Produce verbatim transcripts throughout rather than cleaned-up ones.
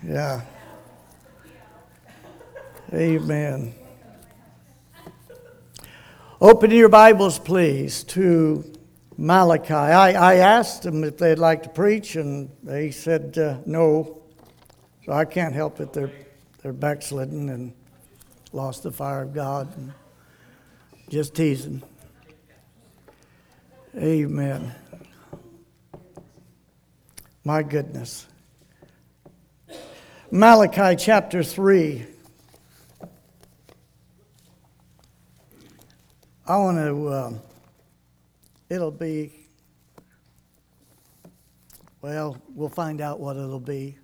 Yeah. Amen. Open your Bibles, please, to Malachi. I, I asked them if they'd like to preach, and they said uh, no. So I can't help it. They're, they're backslidden and lost the fire of God. And just teasing. Amen. My goodness. Malachi chapter three. I want to, um, it'll be, well, we'll find out what it'll be.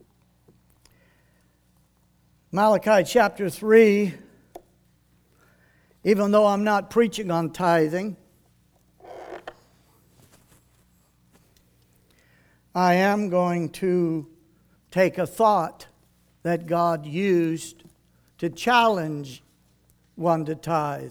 Malachi chapter three, even though I'm not preaching on tithing, I am going to take a thought that God used to challenge one to tithe.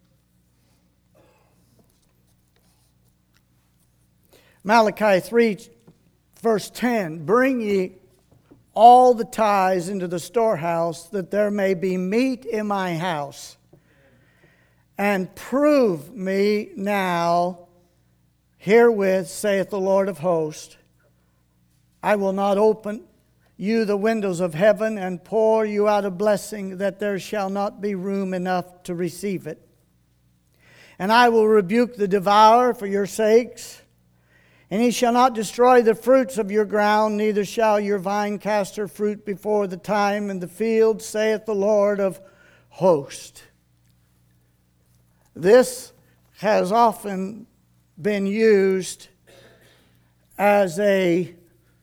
Malachi three, verse ten, bring ye all the tithes into the storehouse, that there may be meat in my house. And prove me now herewith, saith the Lord of hosts, I will not open you the windows of heaven and pour you out a blessing, that there shall not be room enough to receive it. And I will rebuke the devourer for your sakes, and he shall not destroy the fruits of your ground, neither shall your vine cast her fruit before the time in the field, saith the Lord of hosts. This has often been used as a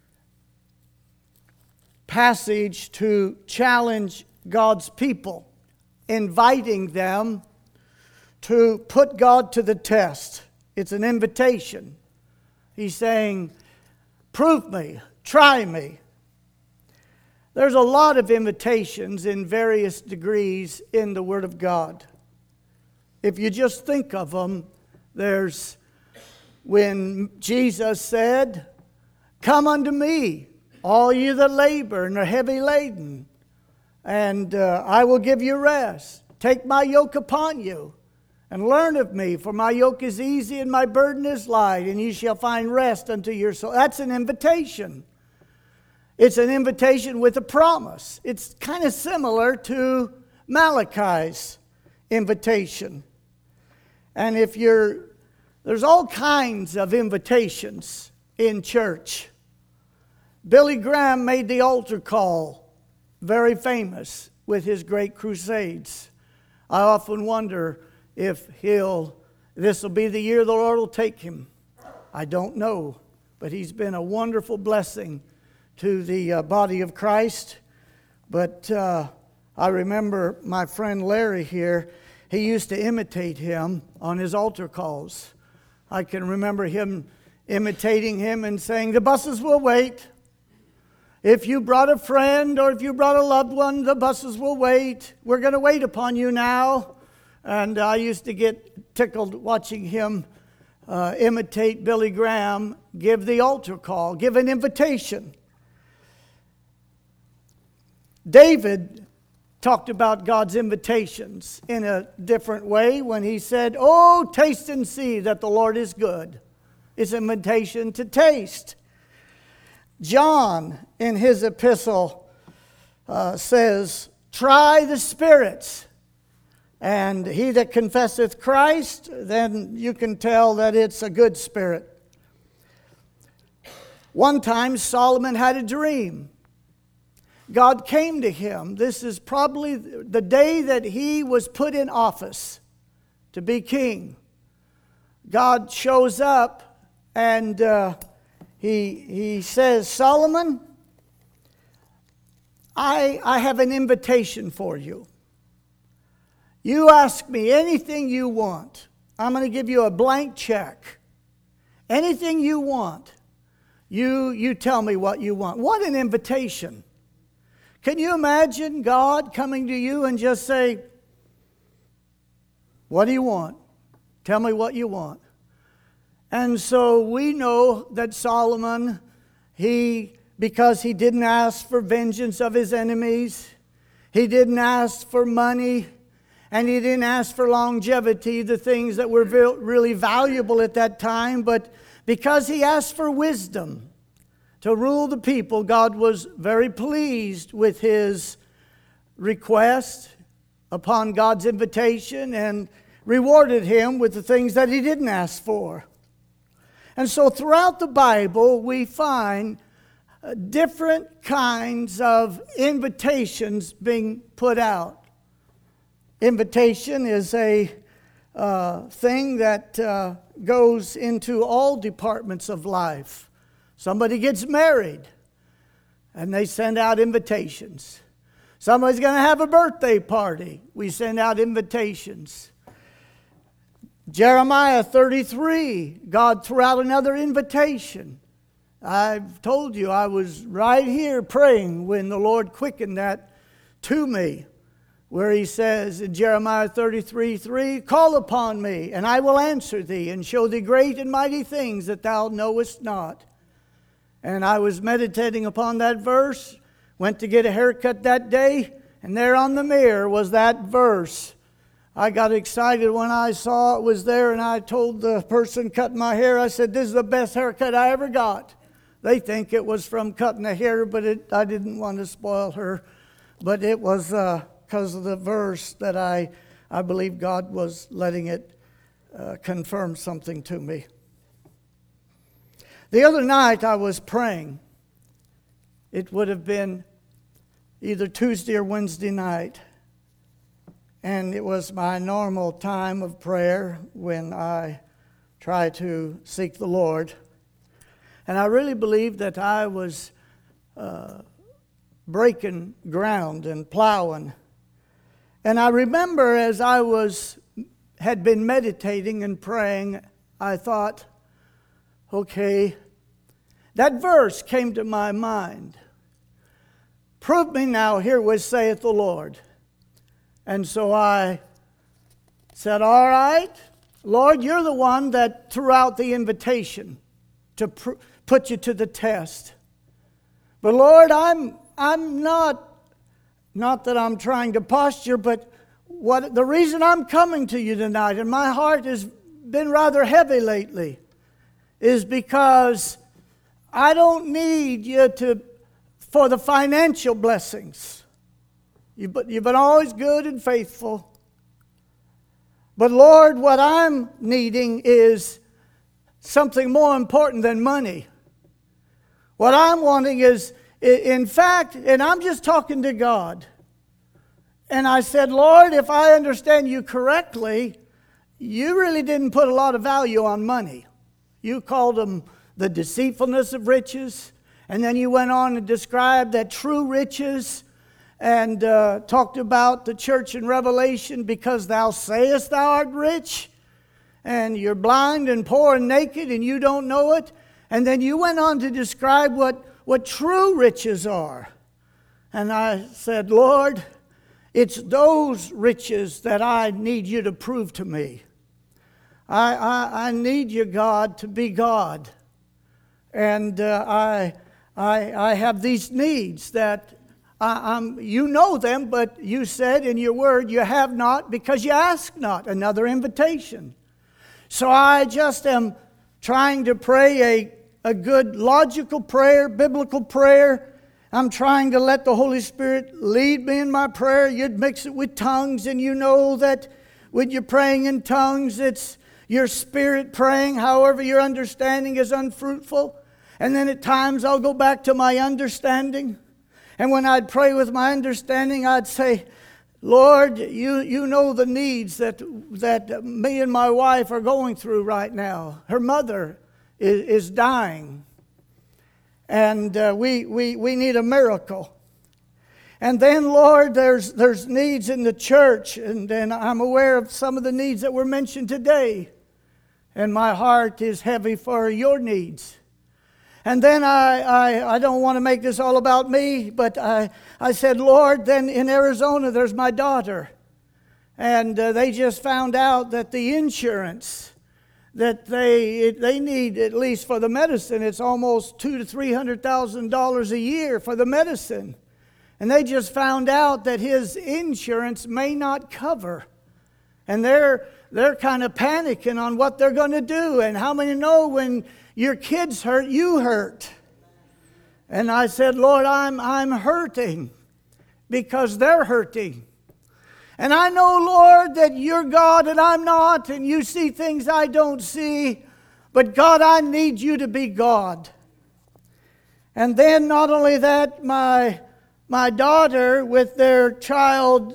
passage to challenge God's people, inviting them to put God to the test. It's an invitation. He's saying, prove me, try me. There's a lot of invitations in various degrees in the Word of God. If you just think of them, there's when Jesus said, come unto me, all you that labor and are heavy laden, and uh, I will give you rest. Take my yoke upon you, and learn of me, for my yoke is easy and my burden is light, and you shall find rest unto your soul. That's an invitation. It's an invitation with a promise. It's kind of similar to Malachi's invitation. And if you're, there's all kinds of invitations in church. Billy Graham made the altar call very famous with his great crusades. I often wonder if he'll, this will be the year the Lord will take him. I don't know, but he's been a wonderful blessing to the uh, body of Christ. But uh, I remember my friend Larry here, he used to imitate him on his altar calls. I can remember him imitating him and saying, the buses will wait. If you brought a friend or if you brought a loved one, the buses will wait. We're going to wait upon you now. And I used to get tickled watching him uh, imitate Billy Graham, give the altar call, give an invitation. David talked about God's invitations in a different way when he said, oh, taste and see that the Lord is good. It's an invitation to taste. John, in his epistle, uh, says, try the spirits. And he that confesseth Christ, then you can tell that it's a good spirit. One time Solomon had a dream. God came to him. This is probably the day that he was put in office to be king. God shows up and uh, he, he says, Solomon, I, I have an invitation for you. You ask me anything you want. I'm going to give you a blank check. Anything you want. You, you tell me what you want. What an invitation. Can you imagine God coming to you and just say, what do you want? Tell me what you want. And so we know that Solomon, he because he didn't ask for vengeance of his enemies. He didn't ask for money. And he didn't ask for longevity, the things that were really valuable at that time. But because he asked for wisdom to rule the people, God was very pleased with his request upon God's invitation and rewarded him with the things that he didn't ask for. And so throughout the Bible, we find different kinds of invitations being put out. Invitation is a uh, thing that uh, goes into all departments of life. Somebody gets married, and they send out invitations. Somebody's going to have a birthday party. We send out invitations. Jeremiah thirty-three, God threw out another invitation. I've told you I was right here praying when the Lord quickened that to me, where he says in Jeremiah thirty-three three, "Call upon me, and I will answer thee, and show thee great and mighty things that thou knowest not." And I was meditating upon that verse, went to get a haircut that day, and there on the mirror was that verse. I got excited when I saw it was there, and I told the person cutting my hair, I said, "This is the best haircut I ever got." They think it was from cutting the hair, but it, I didn't want to spoil her. But it was uh, because of the verse that I, I believe God was letting it uh, confirm something to me. The other night I was praying. It would have been either Tuesday or Wednesday night. And it was my normal time of prayer when I try to seek the Lord. And I really believe that I was uh, breaking ground and plowing. And I remember as I was had been meditating and praying, I thought, okay, that verse came to my mind. "Prove me now herewith, saith the Lord." And so I said, all right, Lord, you're the one that threw out the invitation to pr- put you to the test. But Lord, I'm I'm not, not that I'm trying to posture, but what the reason I'm coming to you tonight, and my heart has been rather heavy lately, is because I don't need you to for the financial blessings. You've been always good and faithful. But Lord, what I'm needing is something more important than money. What I'm wanting is, in fact, and I'm just talking to God. And I said, Lord, if I understand you correctly, you really didn't put a lot of value on money. You called them the deceitfulness of riches. And then you went on to describe that true riches and uh, talked about the church in Revelation, because thou sayest thou art rich, and you're blind and poor and naked, and you don't know it. And then you went on to describe what, what true riches are. And I said, Lord, it's those riches that I need you to prove to me. I, I, I need you, God, to be God. And uh, I, I, I have these needs that I, I'm, you know them, but you said in your word, you have not because you ask not. Another invitation. So I just am trying to pray a, a good logical prayer, biblical prayer. I'm trying to let the Holy Spirit lead me in my prayer. You'd mix it with tongues, and you know that when you're praying in tongues, it's your spirit praying. However, your understanding is unfruitful. And then at times I'll go back to my understanding. And when I'd pray with my understanding, I'd say, Lord, you, you know the needs that, that me and my wife are going through right now. Her mother is, is dying. And uh, we, we, we need a miracle. And then, Lord, there's, there's needs in the church. And, and I'm aware of some of the needs that were mentioned today. And my heart is heavy for your needs. And then I, I, I don't want to make this all about me, but I, I said, Lord, then in Arizona there's my daughter. And uh, they just found out that the insurance that they they need, at least for the medicine, it's almost two to three hundred thousand dollars a year for the medicine. And they just found out that his insurance may not cover. And they're they're kind of panicking on what they're going to do. And how many know when your kids hurt, you hurt? And I said, Lord, I'm I'm hurting because they're hurting. And I know, Lord, that you're God and I'm not, and you see things I don't see. But God, I need you to be God. And then not only that, my My daughter with their child,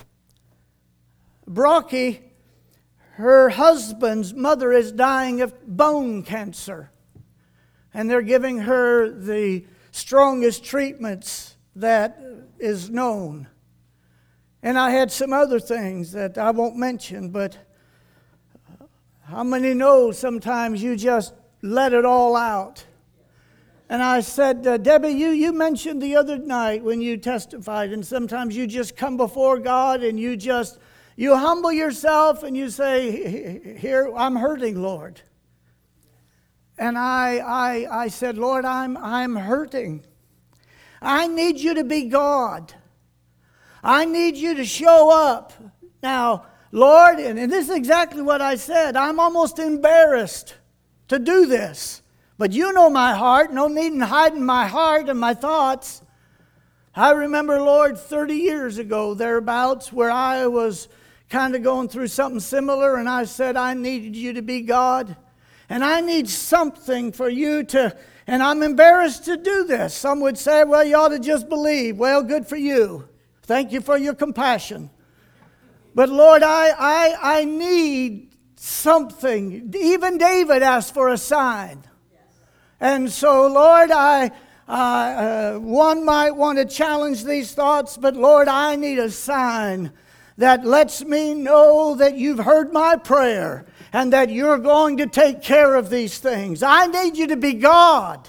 Brocky, her husband's mother is dying of bone cancer. And they're giving her the strongest treatments that is known. And I had some other things that I won't mention, but how many know sometimes you just let it all out? And I said, uh, Debbie, you, you mentioned the other night when you testified, and sometimes you just come before God and you just, you humble yourself and you say, here, I'm hurting, Lord. And I, I, I said, Lord, I'm, I'm hurting. I need you to be God. I need you to show up. Now, Lord, and, and this is exactly what I said, I'm almost embarrassed to do this. But you know my heart, no need in hiding my heart and my thoughts. I remember, Lord, thirty years ago, thereabouts, where I was kind of going through something similar, and I said, I needed you to be God, and I need something for you to, and I'm embarrassed to do this. Some would say, well, you ought to just believe. Well, good for you. Thank you for your compassion. But Lord, I, I, I need something. Even David asked for a sign. And so, Lord, I uh, uh, one might want to challenge these thoughts, but Lord, I need a sign that lets me know that you've heard my prayer and that you're going to take care of these things. I need you to be God.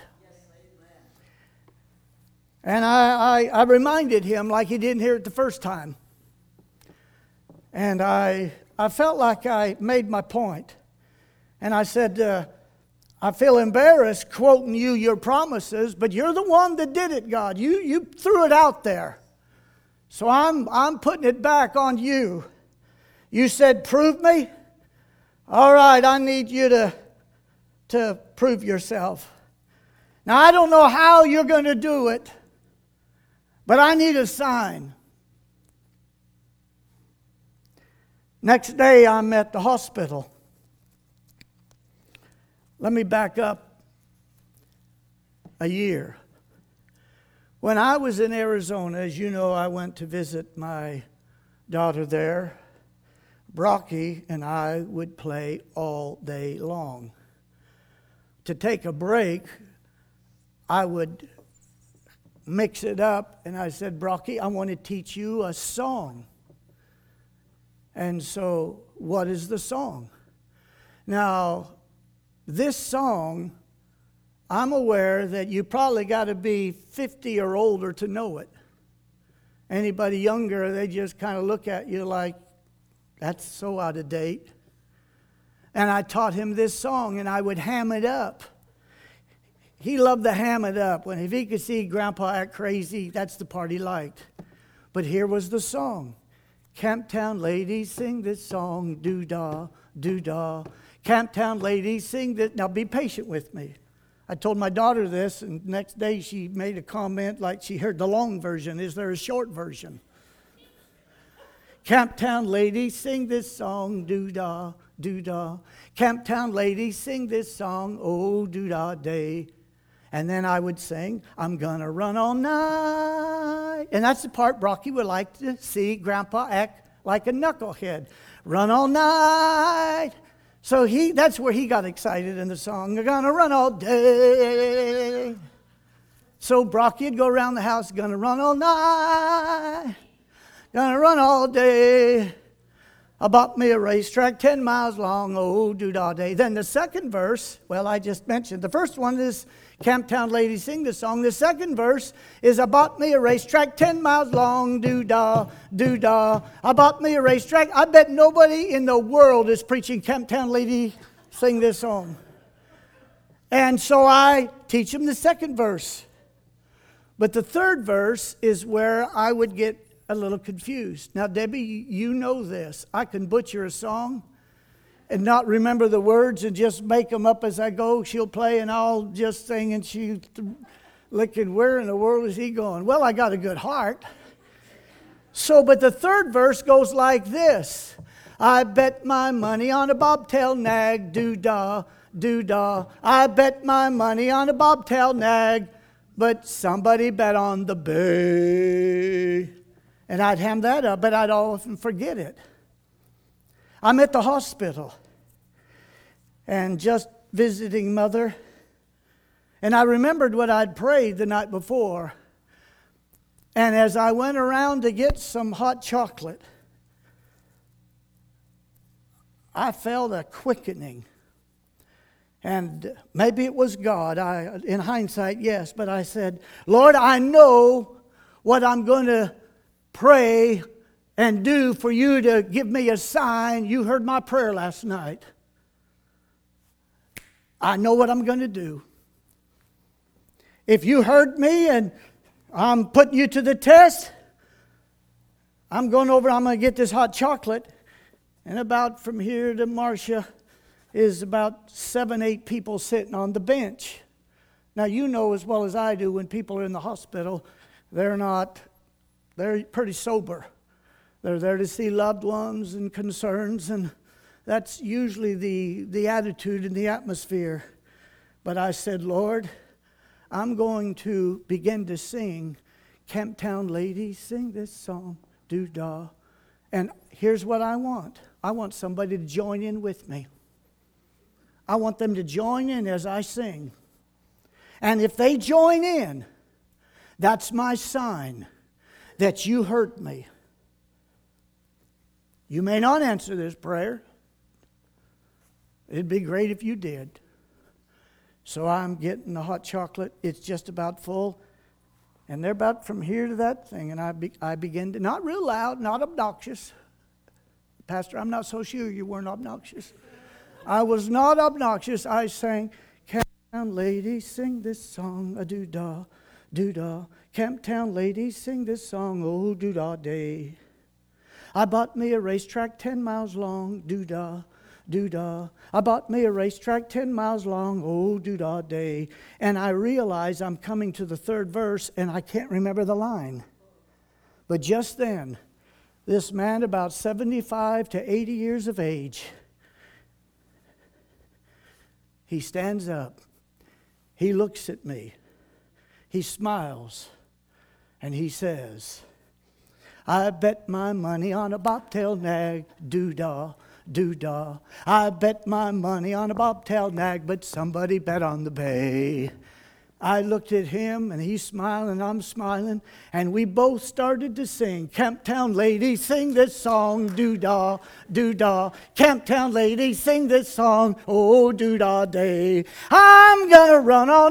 And I, I, I reminded him like he didn't hear it the first time. And I, I felt like I made my point. And I said, uh, I feel embarrassed quoting you your promises, but you're the one that did it, God. You, you threw it out there. So I'm, I'm putting it back on you. You said, prove me. All right, I need you to, to prove yourself. Now, I don't know how you're going to do it, but I need a sign. Next day, I'm at the hospital. Let me back up a year. When I was in Arizona, as you know, I went to visit my daughter there. Brocky and I would play all day long. To take a break, I would mix it up, and I said, Brocky, I want to teach you a song. And so, what is the song? Now, this song, I'm aware that you probably got to be fifty or older to know it. Anybody younger, they just kind of look at you like, that's so out of date. And I taught him this song, and I would ham it up. He loved to ham it up. When if he could see Grandpa act crazy, that's the part he liked. But here was the song. Camptown ladies sing this song, doo-dah, doo-dah. Camptown ladies sing this. Now be patient with me. I told my daughter this, and next day she made a comment like she heard the long version. Is there a short version? Camptown ladies sing this song, doo-dah, doo-dah. Camptown ladies sing this song, oh, doo-dah day. And then I would sing, I'm gonna run all night. And that's the part Brocky would like to see Grandpa act like a knucklehead. Run all night. So he that's where he got excited in the song. They're gonna run all day. So Brocky would go around the house, gonna run all night. Gonna run all day. I bought me a racetrack ten miles long, oh, doo-dah day. Then the second verse, well, I just mentioned. The first one is Camptown ladies sing the song. The second verse is I bought me a racetrack ten miles long, doo-dah, doo-dah. I bought me a racetrack. I bet nobody in the world is preaching Camptown lady sing this song. And so I teach them the second verse. But the third verse is where I would get a little confused. Now, Debbie, you know this. I can butcher a song and not remember the words and just make them up as I go. She'll play and I'll just sing and she'll looking, where in the world is he going? Well, I got a good heart. So, but the third verse goes like this. I bet my money on a bobtail nag, doo-dah, doo-dah. I bet my money on a bobtail nag, but somebody bet on the bay. And I'd ham that up, but I'd often forget it. I'm at the hospital and just visiting Mother. And I remembered what I'd prayed the night before. And as I went around to get some hot chocolate, I felt a quickening. And maybe it was God. I, in hindsight, yes. But I said, Lord, I know what I'm going to pray and do for you to give me a sign. You heard my prayer last night. I know what I'm going to do. If you heard me and I'm putting you to the test, I'm going over, I'm going to get this hot chocolate. And about from here to Marcia is about seven, eight people sitting on the bench. Now, you know as well as I do, when people are in the hospital, they're not, they're pretty sober. They're there to see loved ones and concerns, and that's usually the, the attitude and the atmosphere. But I said, Lord, I'm going to begin to sing, Camptown ladies, sing this song, doo-dah. And here's what I want. I want somebody to join in with me. I want them to join in as I sing. And if they join in, that's my sign that you heard me. You may not answer this prayer. It'd be great if you did. So I'm getting the hot chocolate. It's just about full. And they're about from here to that thing. And I be, I begin to, not real loud, not obnoxious. Pastor, I'm not so sure you weren't obnoxious. I was not obnoxious. I sang, Camptown ladies, sing this song, a doo-dah, doo-dah. Camptown ladies, sing this song, oh, doo-dah day. I bought me a racetrack ten miles long, doo-dah, doo-dah. I bought me a racetrack ten miles long, oh, doo-dah day. And I realize I'm coming to the third verse, and I can't remember the line. But just then, this man about seventy-five to eighty years of age, he stands up. He looks at me. He smiles. And he says, I bet my money on a bobtail nag, doo-dah, doo-dah. I bet my money on a bobtail nag, but somebody bet on the bay. I looked at him, and he's smiling, I'm smiling, and we both started to sing. Camptown ladies, sing this song, doo-dah, doo-dah. Camptown ladies, sing this song, oh, doo-dah day. I'm gonna run all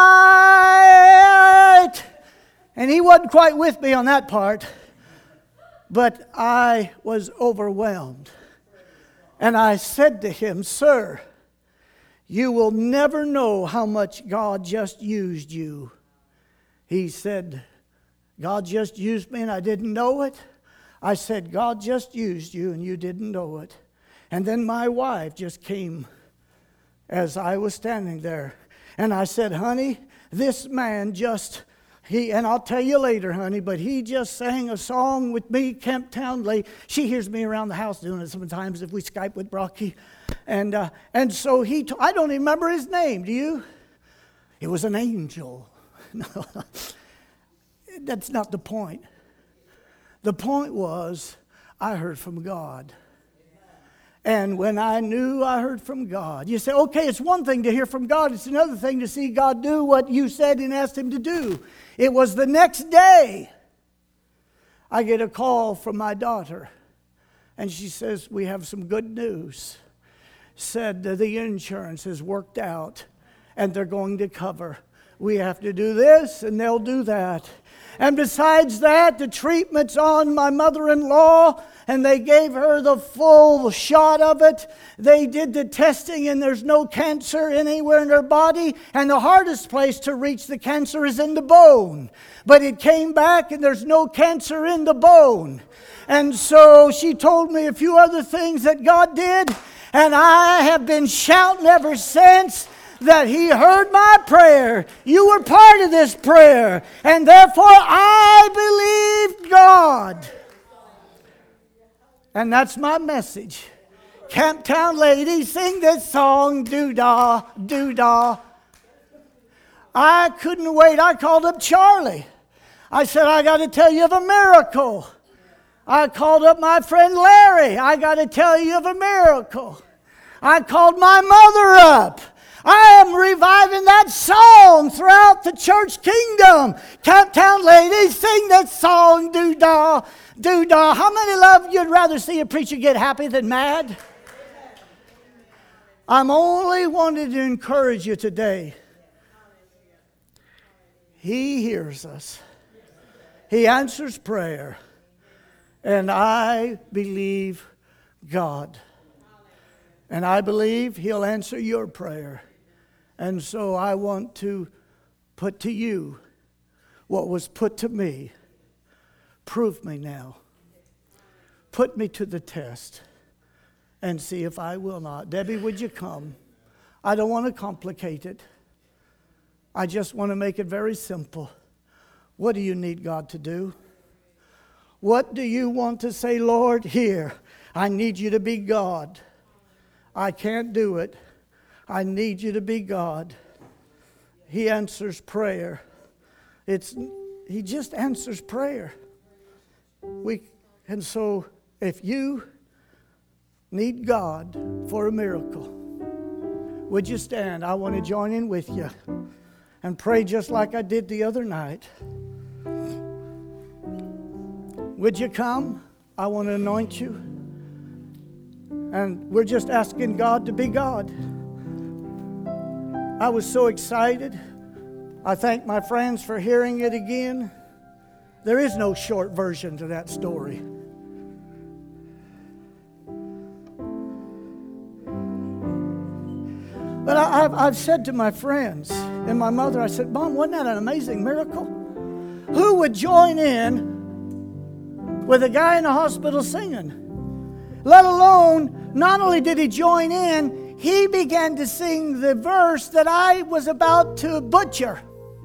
night. And he wasn't quite with me on that part, but I was overwhelmed. And I said to him, sir, you will never know how much God just used you. He said, God just used me and I didn't know it. I said, God just used you and you didn't know it. And then my wife just came as I was standing there. And I said, honey, this man just, he, and I'll tell you later, honey, but he just sang a song with me, Camptown Lady. She hears me around the house doing it sometimes if we Skype with Brocky. And uh, and so he, t- I don't even remember his name, do you? It was an angel. No, that's not the point. The point was, I heard from God. And when I knew I heard from God, you say, okay, it's one thing to hear from God. It's another thing to see God do what you said and asked him to do. It was the next day, I get a call from my daughter. And she says, we have some good news. Said that the insurance has worked out and they're going to cover. We have to do this and they'll do that. And besides that, the treatment's on my mother-in-law, and they gave her the full shot of it. They did the testing, and there's no cancer anywhere in her body. And the hardest place to reach the cancer is in the bone. But it came back, and there's no cancer in the bone. And so she told me a few other things that God did, and I have been shouting ever since that He heard my prayer. You were part of this prayer, and therefore I believed God. And that's my message. Camptown ladies, sing this song, doo-dah, doo-dah. I couldn't wait. I called up Charlie. I said, I got to tell you of a miracle. I called up my friend Larry. I got to tell you of a miracle. I called my mother up. I am reviving that song throughout the church kingdom. Camptown ladies, sing that song, doo-dah, doo-dah. How many love you'd rather see a preacher get happy than mad? I'm only wanting to encourage you today. He hears us. He answers prayer. And I believe God. And I believe He'll answer your prayer. And so I want to put to you what was put to me. Prove me now. Put me to the test and see if I will not. Debbie, would you come? I don't want to complicate it. I just want to make it very simple. What do you need God to do? What do you want to say, Lord? Here, I need you to be God. I can't do it. I need you to be God. He answers prayer. It's He just answers prayer. We and so if you need God for a miracle, would you stand? I want to join in with you and pray just like I did the other night. Would you come? I want to anoint you. And we're just asking God to be God. I was so excited. I thank my friends for hearing it again. There is no short version to that story. But I, I've, I've said to my friends and my mother, I said, Mom, wasn't that an amazing miracle? Who would join in with a guy in the hospital singing? Let alone, not only did he join in, he began to sing the verse that I was about to butcher.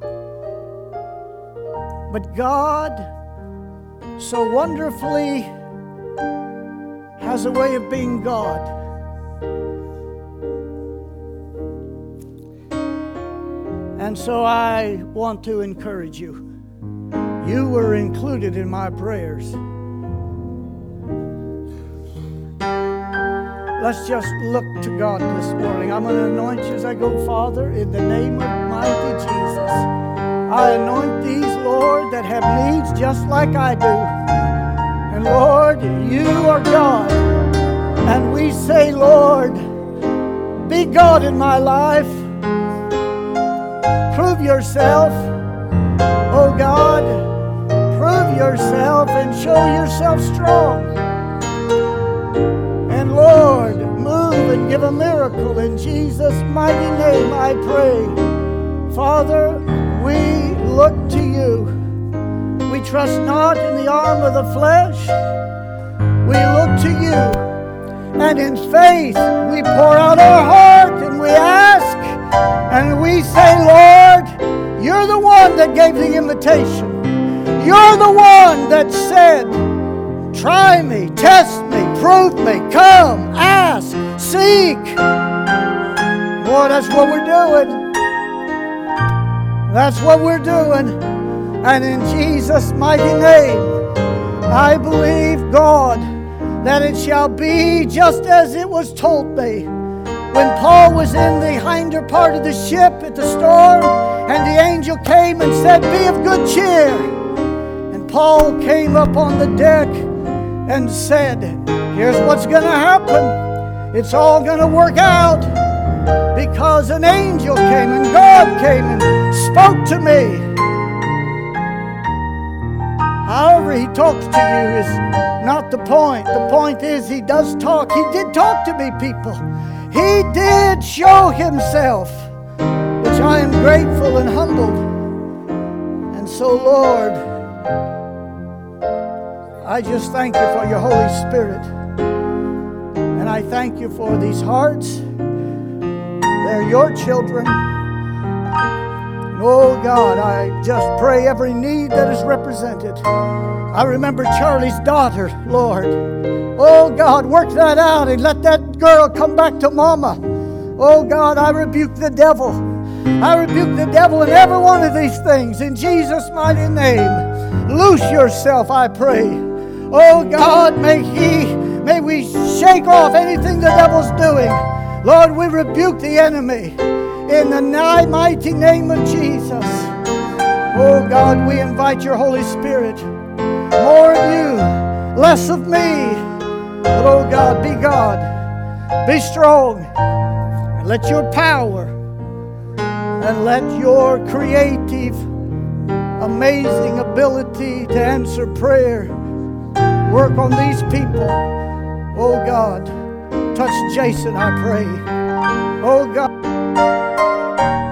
But God so wonderfully has a way of being God. And so I want to encourage you. You were included in my prayers. Let's just look to God this morning. I'm going to anoint you as I go, Father, in the name of mighty Jesus. I anoint these, Lord, that have needs just like I do. And Lord, you are God. And we say, Lord, be God in my life. Prove yourself, oh God. Prove yourself and show yourself strong. And Lord, move and give a miracle in Jesus' mighty name, I pray. Father, we look to you. We trust not in the arm of the flesh. We look to you. And in faith, we pour out our heart and we ask and we say, Lord, you're the one that gave the invitation. You're the one that said, try me, test me, prove me, come, ask, seek. Lord, that's what we're doing. That's what we're doing. And in Jesus' mighty name, I believe, God, that it shall be just as it was told me. When Paul was in the hinder part of the ship at the storm, and the angel came and said, be of good cheer. And Paul came up on the deck and said, here's what's going to happen. It's all going to work out because an angel came and God came and spoke to me. whether he talks to you is not the point. The point is he does talk. He did talk to me, people. He did show himself, which I am grateful and humbled. And so, Lord, I just thank you for your Holy Spirit. And I thank you for these hearts. They're your children. And oh God, I just pray every need that is represented. I remember Charlie's daughter, Lord. Oh God, work that out and let that girl come back to Mama. Oh God, I rebuke the devil. I rebuke the devil in every one of these things in Jesus' mighty name. Loose yourself, I pray. Oh God, may he, may we shake off anything the devil's doing. Lord, we rebuke the enemy in the mighty name of Jesus. Oh God, we invite your Holy Spirit. More of you, less of me. But oh God, be God. Be strong. And let your power and let your creative, amazing ability to answer prayer work on these people. Oh God, touch Jason, I pray. Oh God.